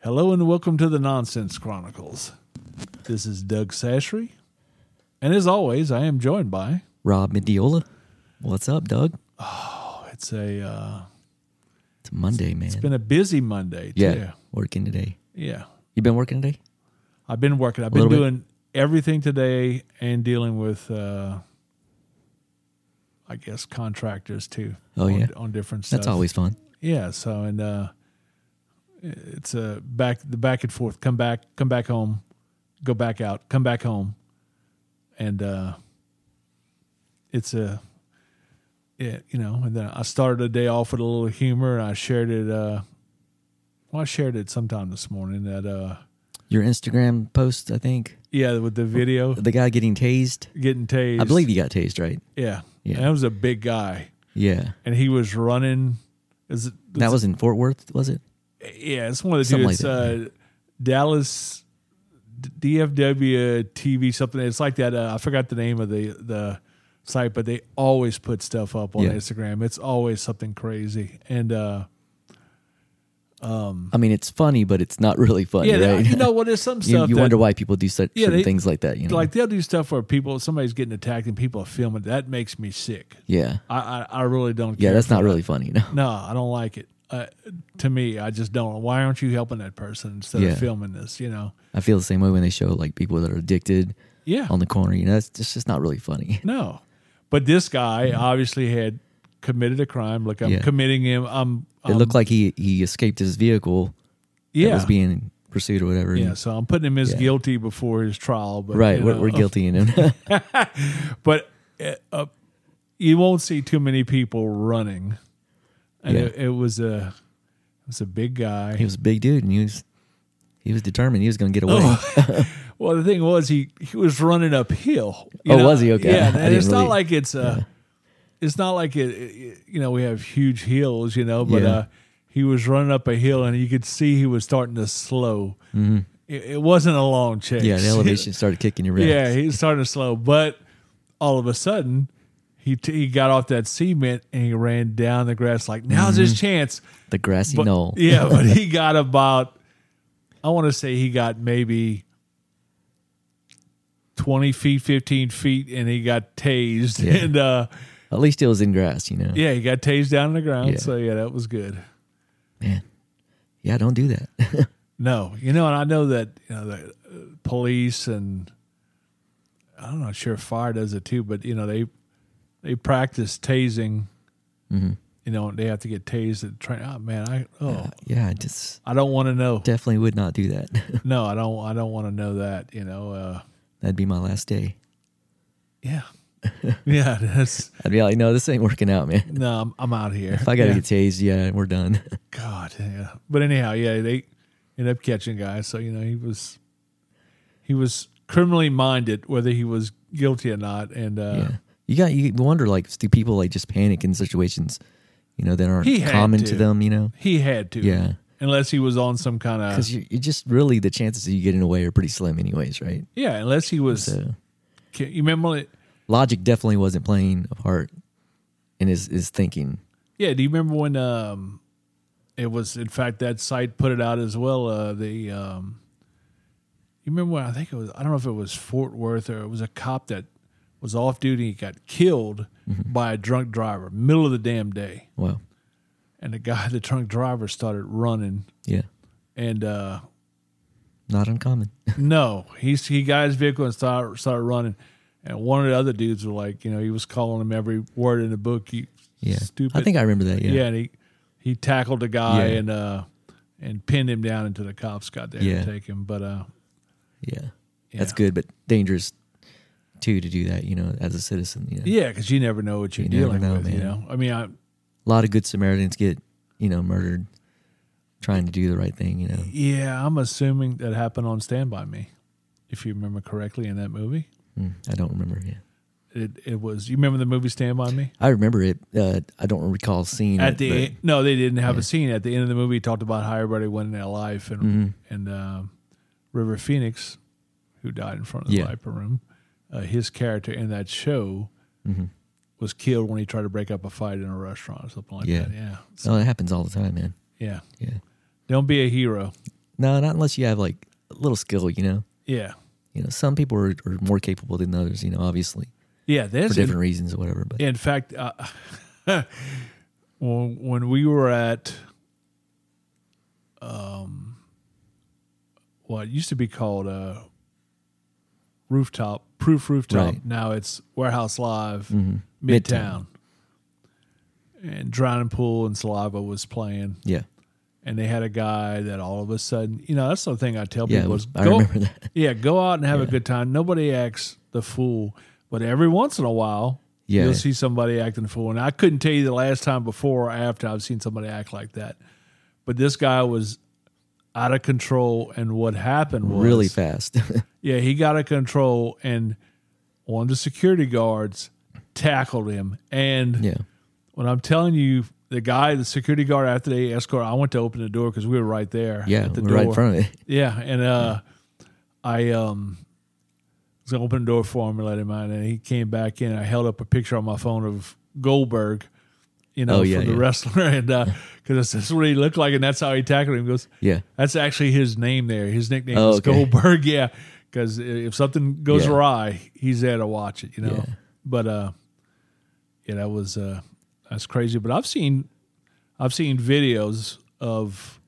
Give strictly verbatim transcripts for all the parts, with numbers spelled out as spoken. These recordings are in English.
Hello and welcome to the Nonsense Chronicles. This is Doug Sashery, and as always, I am joined by Rob Mediola. What's up, Doug? Oh, it's a uh, It's Monday, man. it's been a busy Monday too. yeah, working today. Yeah, You been working today? I've been working. I've A been little bit? doing everything today and dealing with, uh, I guess, contractors too. Oh, on, yeah? on different stuff. That's always fun. Yeah. So and uh, it's a back the back and forth. Come back, come back home, go back out, come back home, and uh, it's a yeah, you know. And then I started the day off with a little humor, and I shared it. Uh, well, I shared it sometime this morning. That uh, Your Instagram post, I think. yeah, with the video The guy getting tased. getting tased. I believe he got tased, right? Yeah, Yeah. And that was a big guy, Yeah. and he was running. Is it That was in Fort Worth, was it? Yeah, it's one of the Something dudes. like that, uh, Dallas D F W T V something. It's like that. Uh, I forgot the name of the the site, but they always put stuff up on Yeah. Instagram. It's always something crazy. And uh, I mean, it's funny, but it's not really funny, yeah, they- right? you know what? There's some you, stuff you that, wonder why people do such Yeah, certain they- things like that, you know? like they'll do stuff where people somebody's getting attacked and people are filming. That makes me sick. yeah. I I, I really don't. Yeah, care that's for not that. really funny, no. No, I don't like it. Uh, to me, I just don't. Why aren't you helping that person instead Yeah. of filming this? You know? I feel the same way when they show like people that are addicted Yeah. on the corner. You know, it's just, just not really funny. No, but this guy obviously had committed a crime. Like I'm Yeah. committing him. I'm. It I'm looked like he, he escaped his vehicle that yeah, was being pursued or whatever. yeah. So I'm putting him as Yeah. guilty before his trial. But Right, you we're, know, we're guilty in him. But uh, uh, you won't see too many people running, and Yeah. it, it was a it was a big guy. He was a big dude, and he was he was determined he was going to get away. Oh. Well, the thing was, he, he was running uphill. you Oh, know? was he? Okay. Yeah, I and didn't it's not really- like it's uh it's not like it, it. You know, we have huge hills. You know, but Yeah. uh, he was running up a hill, and you could see he was starting to slow. Mm-hmm. It, it wasn't a long chase. Yeah, the elevation started kicking your ass. Yeah, he was starting to slow, but all of a sudden, he t- he got off that cement and he ran down the grass like, now's his chance. The grassy But, knoll. yeah, but he got about, I want to say he got maybe twenty feet, fifteen feet, and he got tased. Yeah. And uh, At least it was in grass, you know. yeah, he got tased down on the ground. Yeah. So yeah, that was good. Man. Yeah, don't do that. No, you know, and I know that you know the uh, police and I'm not sure if fire does it too, but you know they they practice tasing. Mm-hmm. You know, they have to get tased and train. Oh man, I oh yeah, I just I don't want to know. definitely would not do that. No, I don't. I don't want to know that. You know, uh, That'd be my last day. yeah, yeah. That's I'd be like, no, this ain't working out, man. no. I'm, I'm out here. If I got to yeah. get tased, yeah, we're done. God, yeah. But anyhow, yeah, they ended up catching guys. So you know, he was he was criminally minded, whether he was guilty or not. And uh, yeah. You got you wonder like do people like just panic in situations, you know, that aren't He had common to. to. them, you know? he had to. Yeah. Unless he was on some kind of Because you you just really the chances of you getting away are pretty slim, anyways, right? yeah. Unless he was. So You remember? It, logic definitely wasn't playing a part in his his thinking. yeah. Do you remember when um, it was? In fact, that site put it out as well. Uh, the um, you remember when I think it was? I don't know if it was Fort Worth or it was a cop that was off duty. He got killed Mm-hmm. by a drunk driver, middle of the damn day, Well, and the guy, the drunk driver, started running, yeah, and uh, not uncommon. no, he he got his vehicle and started started running. And one of the other dudes were like, you know, he was calling him every word in the book. You Yeah, stupid. I think I remember that. Yeah, Yeah, and he he tackled the guy Yeah. and uh and pinned him down until the cops got there Yeah. to take him. But uh, yeah, yeah. that's good, but dangerous too to do that. You know, as a citizen. You know? yeah, because you never know what you're You never dealing know, with. You man. know, I mean, I A lot of good Samaritans get you know murdered trying to do the right thing. You know, yeah, I'm assuming that happened on Stand By Me, if you remember correctly in that movie. mm, I don't remember. Yeah, It it was. You remember the movie Stand By Me? I remember it. Uh, I don't recall seeing At it. the but- end, no, they didn't have yeah. a scene at the end of the movie. He talked about how everybody went in their life and Mhm. and um, River Phoenix, who died in front of the Yeah. Viper Room, uh, his character in that show Mhm. was killed when he tried to break up a fight in a restaurant or something like Yeah. that. Yeah, so, Oh, it happens all the time, man. yeah. Yeah. Don't be a hero. No, not unless you have like a little skill, you know. Yeah. You know, some people are, are more capable than others, you know, obviously. Yeah, there's for different in, reasons or whatever. But in fact, uh, when when we were at um, what used to be called uh, Rooftop Proof Rooftop, right. now it's Warehouse Live mm-hmm. Midtown. Midtown, and Drowning Pool and Saliva was playing. Yeah. And they had a guy that all of a sudden, you know, that's the thing I tell yeah, people is I go, remember that. Yeah, go out and have yeah. a good time. Nobody acts the fool, but every once in a while, yeah. you'll see somebody acting the fool. And I couldn't tell you the last time before or after I've seen somebody act like that. But this guy was out of control, and what happened was really fast. yeah, he got out of control, and one of the security guards tackled him. And yeah. when I'm telling you, the guy, the security guard after the escort, I went to open the door because we were right there. Yeah, at the we're door. right in front of it. Yeah, and uh, I um, was going to open the door for him and let him out, and he came back in. I held up a picture on my phone of Goldberg, you know, oh, yeah, from the yeah. wrestler, and because uh, that's what he looked like, and that's how he tackled him. He goes, yeah, that's actually his name there. His nickname oh, is okay. Goldberg, yeah, because if something goes yeah. awry, he's there to watch it, you know. Yeah. But, uh, yeah, that was uh, that's crazy. But I've seen... I've seen videos of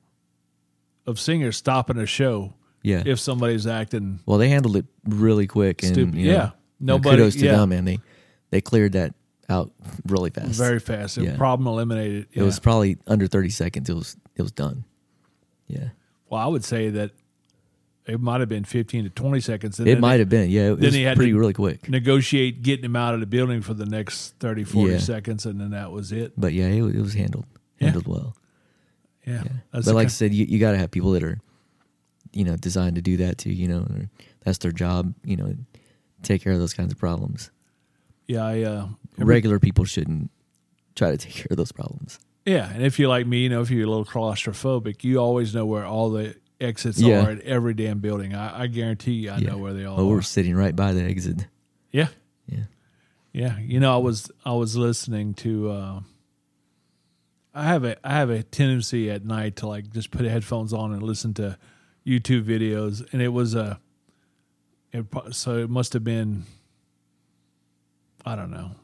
of singers stopping a show yeah. if somebody's acting. Well, they handled it really quick, and stupid. you know, yeah, nobody. Kudos to yeah. them, man. They they cleared that out really fast, very fast. The yeah. problem eliminated. It yeah. was probably under thirty seconds. It was it was done. Yeah. Well, I would say that it might have been fifteen to twenty seconds. And it might have been. Yeah, it then was he had pretty to really quick. Negotiate getting him out of the building for the next thirty, forty yeah. seconds, and then that was it. But yeah, it, it was handled handled yeah. well. Yeah, yeah. That's but like kind I said, you, you got to have people that are, you know, designed to do that too. You know, that's their job. You know, take care of those kinds of problems. Yeah, I, uh, every, regular people shouldn't try to take care of those problems. Yeah, and if you're like me, you know, if you're a little claustrophobic, you always know where all the exits yeah. are at every damn building. I, I guarantee you, I yeah. know where they all well, are. we're sitting right by the exit. Yeah, yeah, yeah. You know, I was I was listening to. Uh, I have a I have a tendency at night to like just put headphones on and listen to YouTube videos, and it was a. It, so it must have been. I don't know.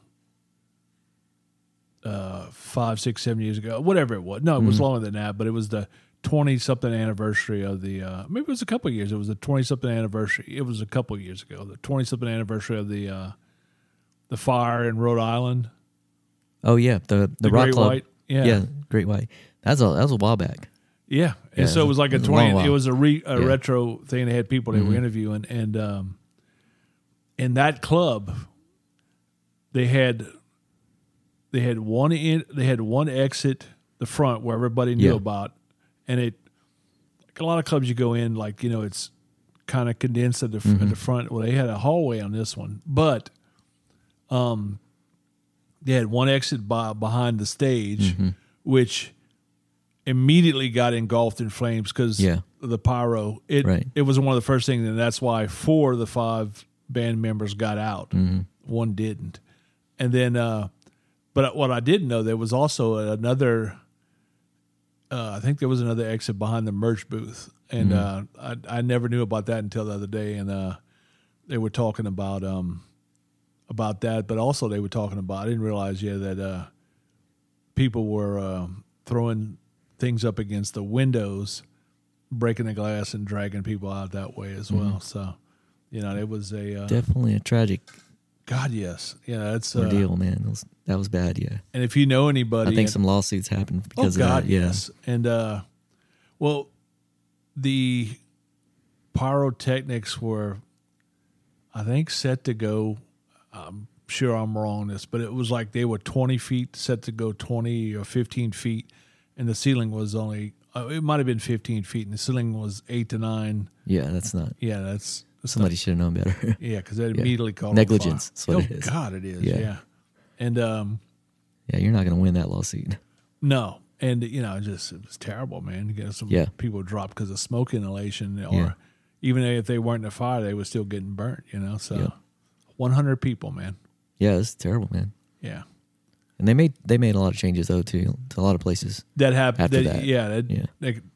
Uh, five, six, seven years ago, whatever it was. No, it was mm-hmm. longer than that, but it was the twenty-something anniversary of the. Uh, maybe it was a couple of years. It was the twenty-something anniversary. It was a couple of years ago. The twenty-something anniversary of the uh, the fire in Rhode Island. Oh yeah, the the, the Rock Great Club. White. Yeah. yeah, Great White. That's a that was a while back. Yeah, and yeah, so it was like a it was twenty. a It was a, re, a yeah. retro thing. They had people they mm-hmm. were interviewing, and um, in that club, they had they had one in, they had one exit the front where everybody knew yeah. about, and it like a lot of clubs you go in like you know it's kind of condensed at the mm-hmm. at the front. Well, they had a hallway on this one, but um, they had one exit by, behind the stage, mm-hmm. which immediately got engulfed in flames because yeah. of the pyro. It right. it was one of the first things, and that's why four of the five band members got out. Mm-hmm. One didn't, and then. Uh, But what I didn't know, there was also another. Uh, I think there was another exit behind the merch booth, and mm-hmm. uh, I I never knew about that until the other day. And uh, they were talking about um about that, but also they were talking about. I didn't realize yeah that uh, people were uh, throwing things up against the windows, breaking the glass, and dragging people out that way as well. Mm-hmm. So, you know, it was a uh, definitely a tragic. God, yes, yeah, it's uh, ordeal, man. That was, that was bad, yeah. And if you know anybody, I think and, some lawsuits happened because oh God, of that. Yeah. Yes, and uh, well, the pyrotechnics were, I think, set to go. I'm sure I'm wrong on this, but it was like they were twenty feet, set to go twenty or fifteen feet, and the ceiling was only. Uh, it might have been fifteen feet, and the ceiling was eight to nine. Yeah, that's not. Yeah, that's. Somebody should have known better. Yeah, because they yeah. immediately called negligence. That's what oh, it is. God, it is. Yeah, yeah. and um, yeah, you're not going to win that lawsuit. No, and you know, just it was terrible, man. You get some yeah. people dropped because of smoke inhalation, or yeah. even if they weren't in a fire, they were still getting burnt. You know, so yep. one hundred people, man. Yeah, it's terrible, man. Yeah, and they made they made a lot of changes though too to a lot of places that happened after that, that. Yeah, that, yeah. They,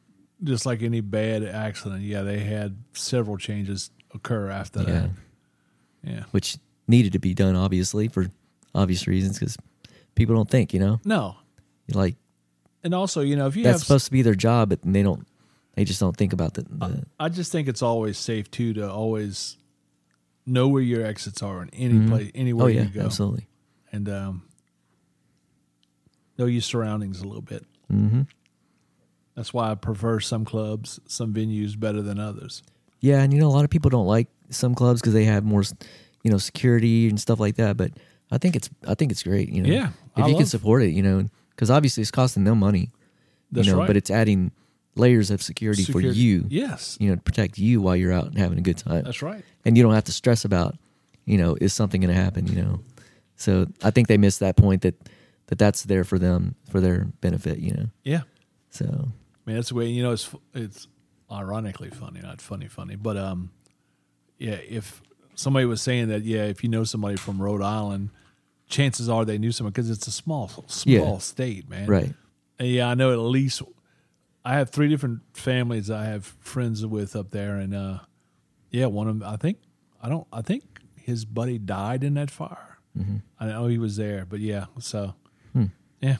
just like any bad accident, yeah, they had several changes occur after Yeah. that. Yeah. Which needed to be done, obviously, for obvious reasons, because people don't think, you know? No. Like, And also, you know, if you that's have supposed to be their job, but they don't, they just don't think about the, the I just think it's always safe too to always know where your exits are in any Mhm. place, anywhere oh, yeah, you go, absolutely. and um, know your surroundings a little bit. hmm That's why I prefer some clubs, some venues better than others. Yeah, and you know, a lot of people don't like some clubs because they have more, you know, security and stuff like that. But I think it's, I think it's great. You know, Yeah, if I you can love- support it, you know, because obviously it's costing them money. That's you know, right. but it's adding layers of security, Security- for you. Yes, You know, to protect you while you're out and having a good time. that's right. And you don't have to stress about, you know, is something going to happen? You know, so I think they missed that point that that that's there for them for their benefit. You know, Yeah, so I mean that's the way. You know, it's it's ironically funny, not funny, funny, but um, yeah. If somebody was saying that, yeah, if you know somebody from Rhode Island, chances are they knew someone because it's a small, small Yeah. state, man. right, And yeah, I know at least I have three different families I have friends with up there, and uh, yeah, one of them, I think I don't I think his buddy died in that fire. hmm I know he was there, but yeah, so Hmm. yeah,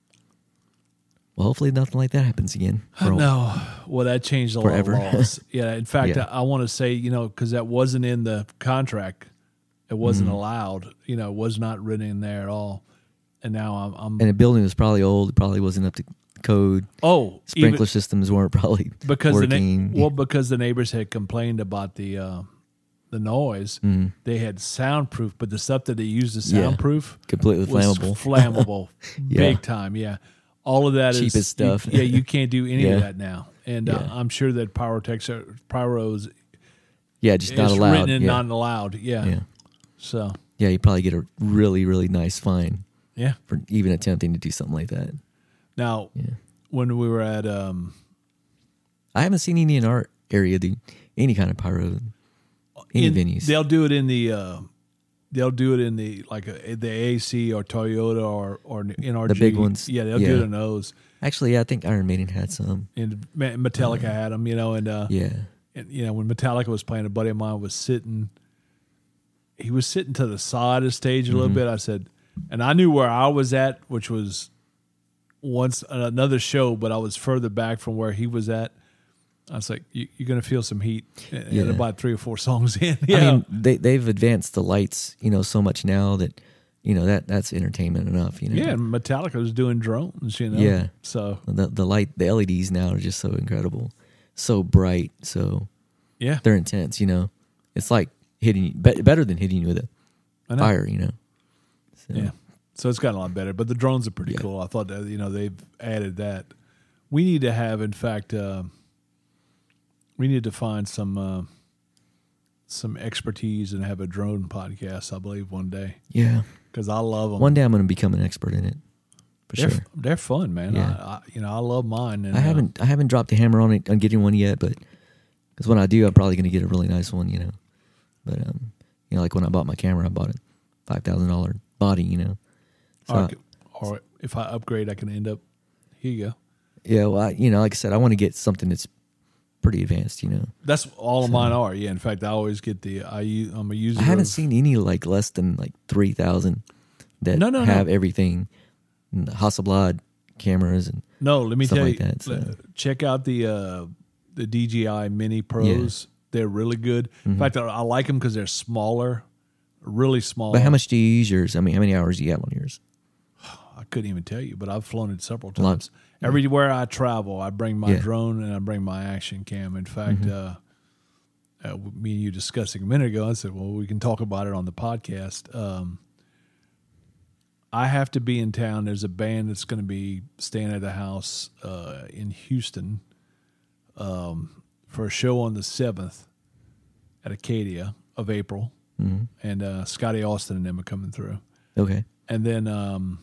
well, hopefully nothing like that happens again. for- no, well that changed a Forever. lot of laws. Yeah, in fact, Yeah. I, I want to say you know because that wasn't in the contract, it wasn't Mhm. allowed. You know, it was not written in there at all. And now I'm, I'm And the building was probably old. It probably wasn't up to code. oh Sprinkler even, systems weren't probably because the working. na- well because the neighbors had complained about the uh, the noise. Mhm. They had soundproof, but the stuff that they used to Yeah. soundproof Completely was flammable. flammable, Yeah. big time. Yeah, all of that is Cheapest stuff. You, yeah, you can't do any Yeah. of that now, and uh, Yeah. I'm sure that pyrotechs, are, pyros yeah, just not is allowed. written and yeah. not allowed. Yeah. yeah, So yeah, you probably get a really, really nice fine yeah. for even attempting to do something like that. Now Yeah, when we were at um, I haven't seen any in our area do any kind of pyro, any in- venues. they'll do it in the. Uh, They'll do it in the like a, the A C or Toyota or or N R G. The big ones. Yeah, they'll Yeah. do it in those. Actually, yeah, I think Iron Maiden had some. And Ma- Metallica had them, you know, and uh, Yeah, and, you know, when Metallica was playing, a buddy of mine was sitting. He was sitting to the side of the stage a little Mhm. bit. I said, and I knew where I was at, which was once another show, but I was further back from where he was at. I was like, you, "You're going to feel some heat." And Yeah. about three or four songs in, yeah, I mean, they they've advanced the lights, you know, so much now that, you know, that that's entertainment enough. You know, yeah. And Metallica was doing drones, you know. Yeah. So the the light, the L E Ds now are just so incredible, so bright, so yeah, they're intense. You know, it's like hitting you, be, better than hitting you with a I know. fire. You know, so, Yeah. So it's gotten a lot better, but the drones are pretty Yeah. cool. I thought that, you know, they've added that. We need to have, in fact, uh, we need to find some uh, some expertise and have a drone podcast, I believe, one day yeah. because I love them. One day I'm going to become an expert in it for they're, sure. they're fun, man. Yeah. I, I, you know, I love mine. And, I haven't I haven't dropped the hammer on it on getting one yet, but because when I do, I'm probably going to get a really nice one. You know, but um, you know, like when I bought my camera, I bought a five thousand dollar body. You know, so Uh, I- or, or if I upgrade, I can end up. Here you go. yeah, well, I, you know, like I said, I want to get something that's pretty advanced. You know, That's all of So- mine are. Yeah. In fact, I always get the. I use. I'm a user. I haven't of- seen any like less than like three thousand that No, no, no. have everything, and the Hasselblad cameras and No, let me stuff tell like you. that, so. uh, Check out the uh, the D J I Mini Pros. They're really good. In Mhm. fact, I, I like them because they're smaller, really small. But how much do you use yours? I mean, how many hours do you have on yours? I couldn't even tell you, but I've flown it several A lot. times. Everywhere I travel, I bring my Yeah. drone and I bring my action cam. In fact, Mhm. uh, uh, me and you discussing a minute ago, I said, "Well, we can talk about it on the podcast." Um, I have to be in town. There's a band that's going to be staying at the house uh, in Houston um, for a show on the seventh at Acadia of April, hmm and uh, Scotty Austin and them are coming through. Okay. And then um,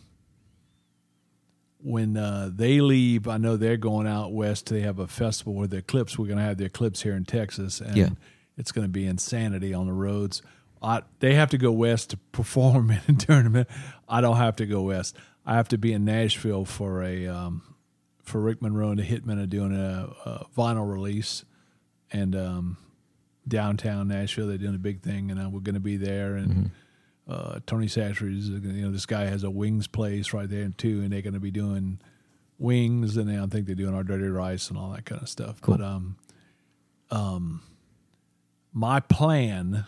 when uh, they leave, I know they're going out west. They have a festival with their clips. We're going to have their clips here in Texas, and Yeah. it's going to be insanity on the roads. I, they have to go west to perform in a tournament. I don't have to go west. I have to be in Nashville for a um, for Rick Monroe and the Hitmen are doing a, a vinyl release, and um, downtown Nashville they're doing a big thing, and uh, we're going to be there. And Mm-hmm. uh, Tony Satchery's, you know, this guy has a wings place right there too, and they're going to be doing wings, and then I think they're doing our dirty rice and all that kind of stuff. Cool. But um, um, my plan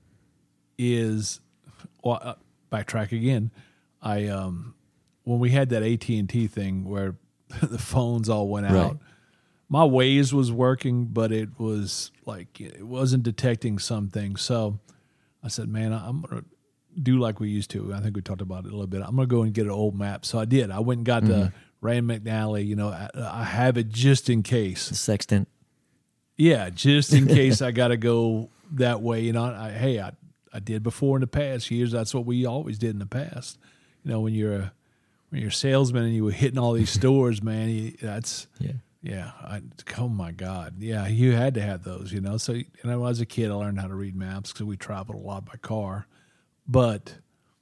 is, well, uh, backtrack again. I um, when we had that A T and T thing where the phones all went out, Right. my Waze was working, but it was like it wasn't detecting some things. So I said, "Man, I'm gonna do like we used to." I think we talked about it a little bit. I'm gonna go and get an old map. So I did. I went and got Mm-hmm. the Rand McNally. You know, I, I have it just in case. The sextant. Yeah, just in case I got to go that way. You know, I, hey, I I did before in the past years. That's what we always did in the past. You know, when you're a when you're a salesman and you were hitting all these stores, man, you, that's Yeah. yeah. I, oh my God, yeah, you had to have those. You know, so and when I was a kid, I learned how to read maps because we traveled a lot by car. But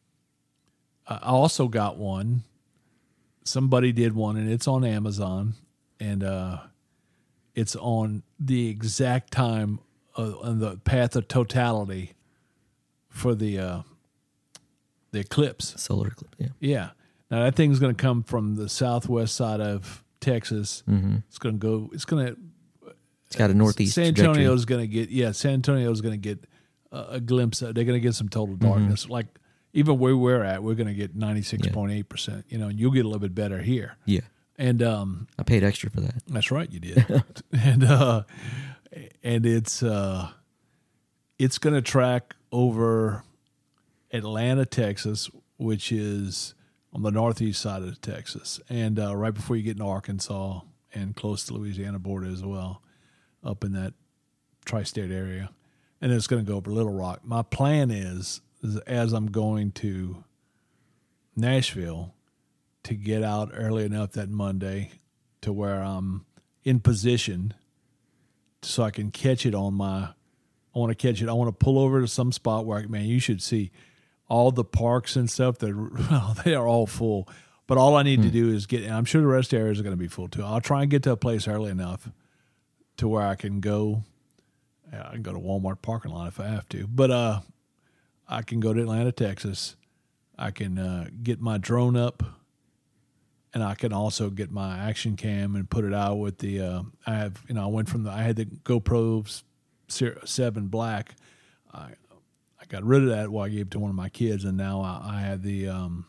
I also got one. Somebody did one, and it's on Amazon, and uh, it's on the exact time uh, on the path of totality for the uh, the eclipse. Solar eclipse. Yeah. Yeah. Now that thing's going to come from the southwest side of Texas. Mm-hmm. It's going to go. It's going to. It's got a northeast San trajectory. Antonio's going to get. Yeah, San Antonio's going to get a, a glimpse of. They're going to get some total darkness. Mm-hmm. Like even where we're at, we're going to get ninety six point eight percent. You know, and you'll get a little bit better here. Yeah. And um, I paid extra for that. that's right, you did. and uh, and it's uh, it's going to track over Atlanta, Texas, which is on the northeast side of Texas, and uh, right before you get into Arkansas and close to Louisiana border as well, up in that tri-state area. And it's going to go over Little Rock. My plan is, is as I'm going to Nashville, to get out early enough that Monday to where I'm in position so I can catch it on my, I want to catch it. I want to pull over to some spot where, man, you should see all the parks and stuff. That well, they are all full. But all I need Hmm. to do is get, and I'm sure the rest of the areas are going to be full too. I'll try and get to a place early enough to where I can go. I can go to Walmart parking lot if I have to. But uh, I can go to Atlanta, Texas. I can uh, get my drone up, and I can also get my action cam and put it out with the. Uh, I have, you know, I went from the. I had the GoPro seven Black. I I got rid of that while I gave it to one of my kids, and now I, I have the um,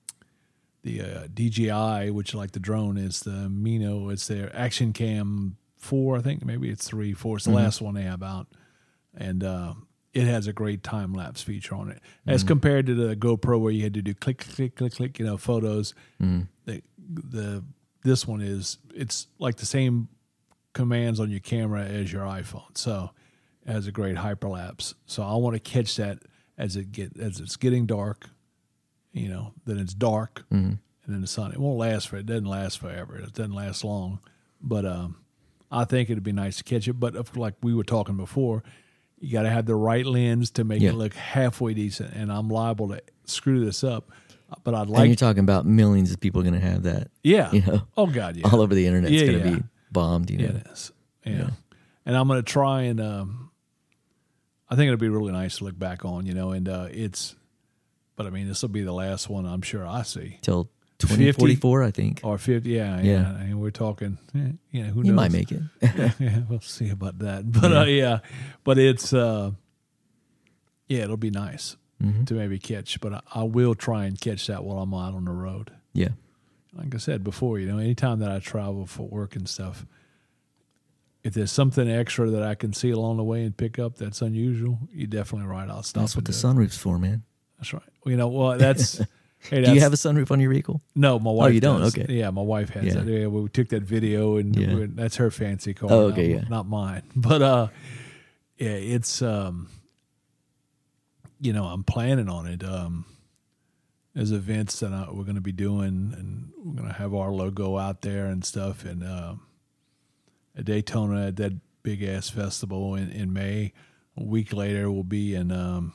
the uh, D J I, which like the drone is the Mino. It's their action cam four, I think. Maybe it's three, four. It's the Mhm. last one they have out, and uh, it has a great time lapse feature on it as Mhm. compared to the GoPro where you had to do click, click, click, click. You know, photos. Mhm. The, the this one is it's like the same commands on your camera as your iPhone, so it has a great hyperlapse. So I want to catch that as it get as it's getting dark. You know, then it's dark, Mhm. and then the sun. It won't last for. It doesn't last forever. It doesn't last long, but um, I think it'd be nice to catch it. But if, like we were talking before, you got to have the right lens to make Yeah. it look halfway decent. And I'm liable to screw this up, but I'd And like. you're talking about millions of people going to have that. Yeah. You know, Oh God. Yeah. all over the internet. It's Yeah, going to yeah. be bombed. You know. Yeah, it is. Yeah. Yeah. And I'm going to try and um, I think it'll be really nice to look back on, you know, and uh, it's, but I mean, this will be the last one I'm sure I see. Till twenty forty-four, I think. Or fifty, yeah, yeah. Yeah. And we're talking, eh, you know, who knows? You might make it. yeah, we'll see about that. But Yeah. uh, yeah, but it's, uh, yeah, it'll be nice Mhm. to maybe catch, but I, I will try and catch that while I'm out on the road. Yeah. Like I said before, you know, anytime that I travel for work and stuff, if there's something extra that I can see along the way and pick up that's unusual, you're definitely right. I'll stop. That's what and the do it. sunroof's for, man. That's right. Well, you know, well, that's. Hey, Do that's you have a sunroof on your vehicle? no, my wife. you don't? does. Okay. Yeah, my wife has Yeah. it. Yeah, we took that video, and Yeah. we- that's her fancy car. Oh, okay, not, yeah. not mine. But uh, yeah, it's um, you know, I'm planning on it. Um, there's events that I, we're going to be doing, and we're going to have our logo out there and stuff. And uh, at Daytona at that big ass festival in, in May. A week later, we'll be in um,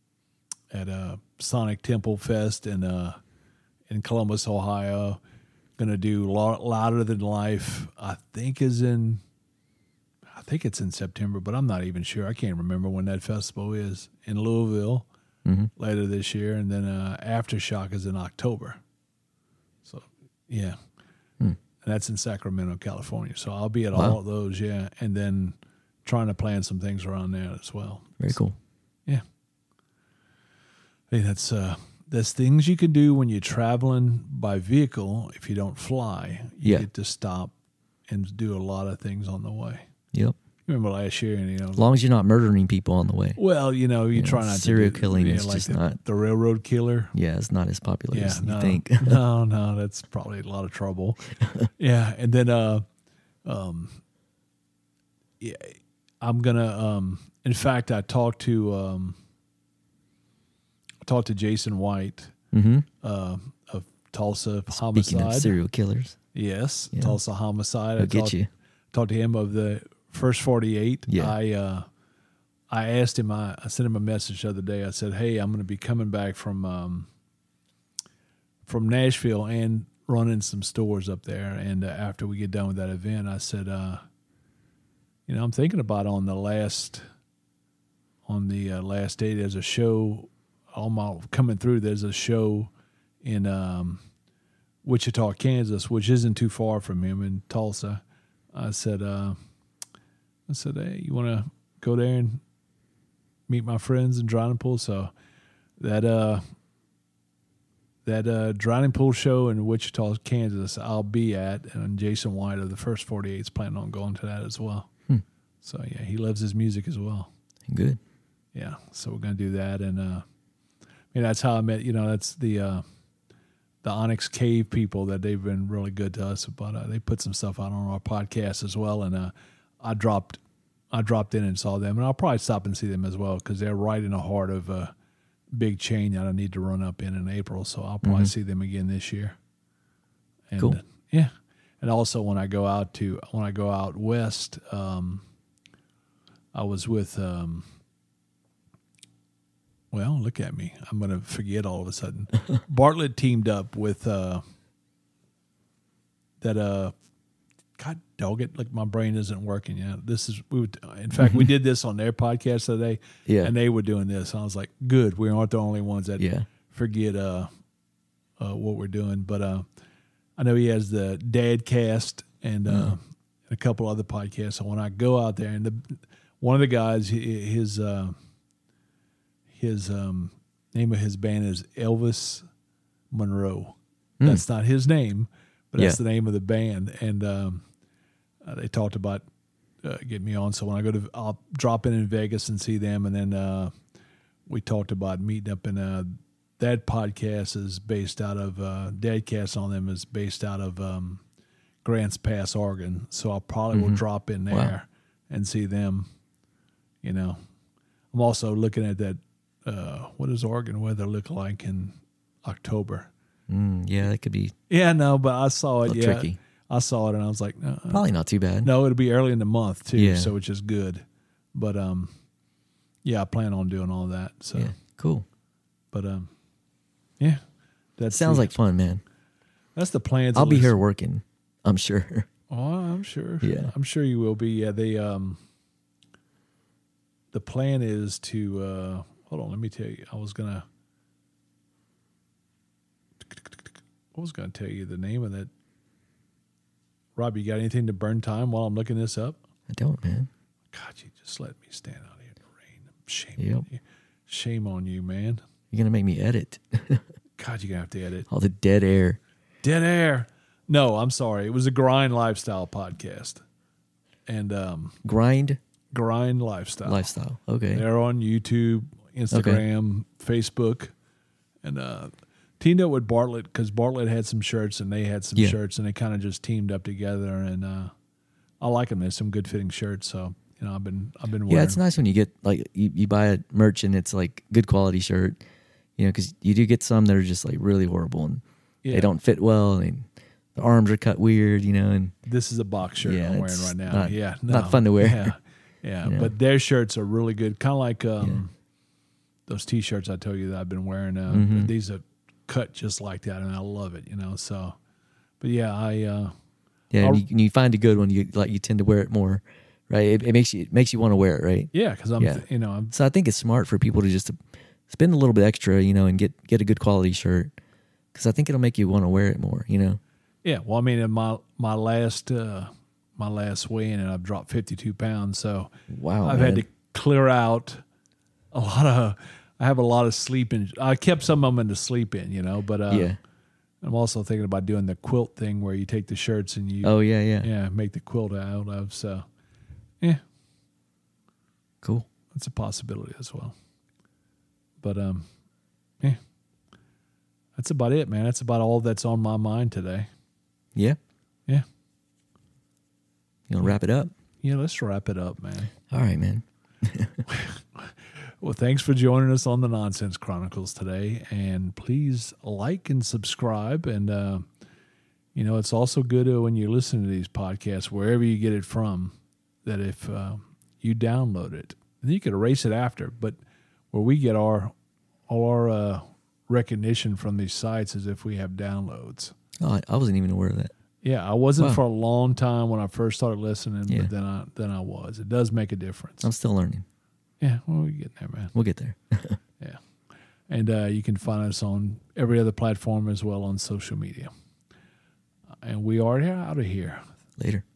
at a Sonic Temple Fest in uh, in Columbus, Ohio. Gonna do Louder Than Life. I think is in. I think it's in September, but I'm not even sure. I can't remember when that festival is in Louisville Mm-hmm. later this year, and then uh, Aftershock is in October. So yeah, Hmm. and that's in Sacramento, California. So I'll be at Wow. all of those, yeah, and then trying to plan some things around there as well. Very So, cool. yeah, hey, that's uh, that's things you can do when you're traveling by vehicle. If you don't fly, you Yeah. get to stop and do a lot of things on the way. Yep. Remember last year, and you know, As long as you're not murdering people on the way. well, you know, you Yeah, try not serial to do, killing yeah, is like just the, not- the railroad killer. Yeah, it's not as popular Yeah, as you no, think. no, no, that's probably a lot of trouble. Yeah, and then, uh, um, yeah, I'm gonna. Um, in fact, I talked to um, I talked to Jason White Mm-hmm. uh, of Tulsa Speaking Homicide. of serial killers, Yes, Yeah. Tulsa Homicide. I I'll get talked, you. talked to him of the first forty-eight. Yeah. I uh, I asked him. I, I sent him a message the other day. I said, "Hey, I'm going to be coming back from um, from Nashville and running some stores up there. And uh, after we get done with that event, I said, uh, you know, I'm thinking about on the last on the uh, last day. There's a show. On my coming through, there's a show in um, Wichita, Kansas, which isn't too far from him in Tulsa. I said, uh, I said, hey, you want to go there and meet my friends in Drowning Pool? So that uh, that uh, Drowning Pool show in Wichita, Kansas, I'll be at, and Jason White of the First forty-eight is planning on going to that as well. Hmm. So yeah, he loves his music as well. Good. Yeah, so we're gonna do that, and uh, I mean that's how I met. You know, that's the uh, the Onyx Cave people that they've been really good to us. But uh, they put some stuff out on our podcast as well, and uh, I dropped I dropped in and saw them, and I'll probably stop and see them as well because they're right in the heart of a big chain that I need to run up in in April. So I'll probably Mhm. see them again this year. And, Cool. uh, yeah, and also when I go out to when I go out west, um, I was with. Um, Well, look at me. I'm going to forget all of a sudden. Bartlett teamed up with uh, that, uh, God dog it, like my brain isn't working yet. This is, we would, in fact, we did this on their podcast today, Yeah. and they were doing this. I was like, good, we aren't the only ones that Yeah. forget uh, uh, what we're doing. But uh, I know he has the Dadcast and uh, Mm. a couple other podcasts. So when I go out there, and the one of the guys, he- his, uh, His um, name of his band is Elvis Monroe. Mm. That's not his name, but that's Yeah. the name of the band. And um, uh, they talked about uh, getting me on. So when I go to, I'll drop in in Vegas and see them. And then uh, we talked about meeting up. And uh, that podcast is based out of uh, Dadcast on them is based out of um, Grants Pass, Oregon. So I probably will Mhm. drop in there Wow. and see them. You know, I'm also looking at that. Uh, what does Oregon weather look like in October? Mm, yeah, that could be Yeah, no, but I saw a it. little Yeah, tricky. I saw it, and I was like, no, Probably not too bad. no, it'll be early in the month too, Yeah. so which is good. But um, yeah, I plan on doing all that. So, Yeah. Cool. but um, yeah, that Sounds like fun, man. that's the plans. I'll at be least. here working, I'm sure. Oh, I'm sure. Yeah. I'm sure you will be. Yeah, they um, the plan is to uh, hold on. Let me tell you. I was gonna. I was going to tell you the name of that. Rob, you got anything to burn time while I'm looking this up? I don't, man. God, you just let me stand out here in the rain. Shame Yep. on you. Shame on you, man. You're going to make me edit God, you're going to have to edit. all the dead air. Dead air. No, I'm sorry. It was a Grind Lifestyle podcast. And um, Grind Grind Lifestyle. lifestyle. Okay. They're on YouTube, Instagram, Facebook, and uh, teamed up with Bartlett because Bartlett had some shirts and they had some Yeah. shirts, and they kind of just teamed up together. And uh, I like them. There's some good fitting shirts, so you know I've been I've been wearing. Yeah, it's nice when you get like you, you buy a merch and it's like good quality shirt, you know, because you do get some that are just like really horrible and Yeah. they don't fit well and the arms are cut weird, you know, and This is a box shirt Yeah, I'm wearing it's right now. not- yeah, not fun to wear. Yeah, yeah. Yeah. But their shirts are really good. Kind of like um, Yeah. those T-shirts I told you that I've been wearing. Uh, Mhm. These are cut just like that, and I love it. You know, so but yeah, I uh, Yeah, I'll- and you, and you find a good one, you like you tend to wear it more, right? It, it makes you it makes you want to wear it, right? yeah, because I'm Yeah. th- you know I'm So I think it's smart for people to just to spend a little bit extra, you know, and get get a good quality shirt, because I think it'll make you want to wear it more, you know. yeah. Well, I mean, in my my last uh, my last weigh-in, and I've dropped fifty-two pounds, so Wow, I've man. had to clear out a lot of. I have a lot of sleep in. I kept some of them in to sleep in, you know, but uh, yeah. I'm also thinking about doing the quilt thing where you take the shirts and you Oh yeah, yeah. yeah make the quilt out of. So yeah, Cool. that's a possibility as well. But um, yeah, that's about it, man. That's about all that's on my mind today. Yeah. Yeah, You want to wrap it up? yeah. Let's wrap it up, man. All right, man. Well, thanks for joining us on the Nonsense Chronicles today, and please like and subscribe. And uh, you know, it's also good uh, when you listen to these podcasts, wherever you get it from, that if uh, you download it, and you could erase it after, but where we get our all our uh, recognition from these sites is if we have downloads. Oh, I, I wasn't even aware of that. Yeah, I wasn't Wow. for a long time when I first started listening, Yeah. but then I then I was. It does make a difference. I'm still learning. Yeah, well, we get there, man. We'll get there. Yeah. And uh, you can find us on every other platform as well on social media. And we are out of here. Later.